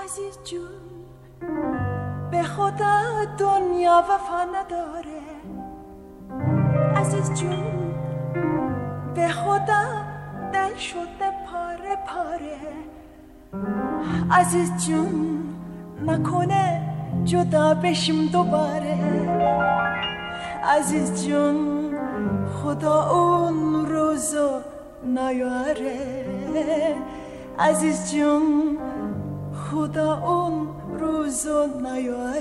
عزیز جون به خدا دنیا وفا نداره، عزیز جون به خدا دل شده پاره پاره، عزیز جون نکنه جدا بشیم دوباره، عزیز جون خدا اون روزو نیاره، عزیز جون خدا اون روزو نیاره.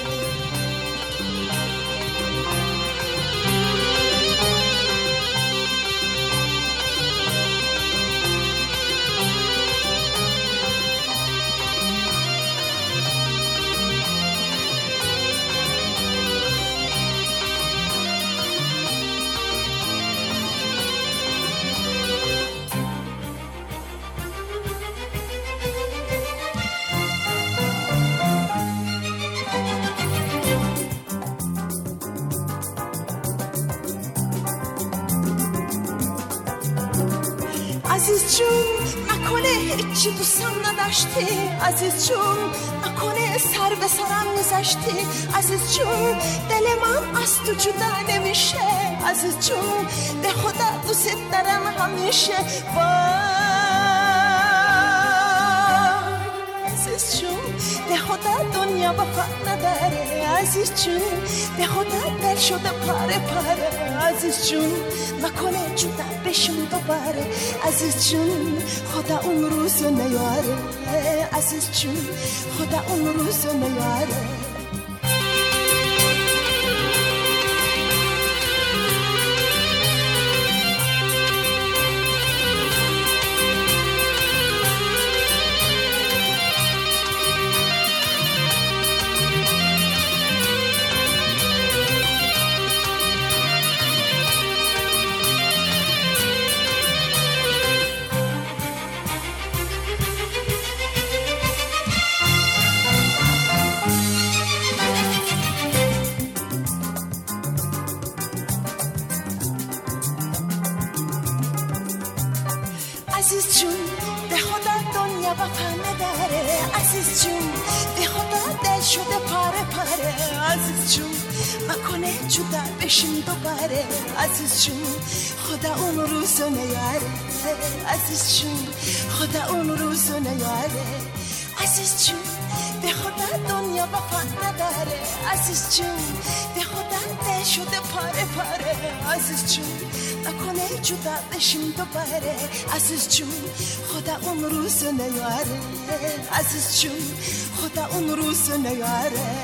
عزیز جون نکنه هیچی دوستم نداشتی، عزیز جون نکنه سر به سرم میذاشتی، عزیز جون دل من از تو جدا نمیشه، عزیز جون به خدا دوست دارم همیشه، عزیز جون به خدا دنیا وفا نداره، عزیز جون به خدا دل شده پاره پاره، عزیز جون نکنه جدا بشیم دوباره، عزیز جون خدا اون روزو نیاره، عزیز جون خدا اون روزو نیاره. عزیز جون به خدا دنیا وفا نداره، عزیز جون به خدا دل شده پاره پاره، عزیز جون نکنه جدا بشیم دوباره، عزیز جون خدا اون روزو نیاره، عزیز جون خدا اون روزو نیاره، عزیز جون به خدا دنیا وفا نداره، عزیز جون به خدا دل شده پاره پاره، عزیز جون نکنه جدا بشیم دوباره، عزیز جون خدا اون روزو نیاره، عزیز جون خدا اون روزو نیاره.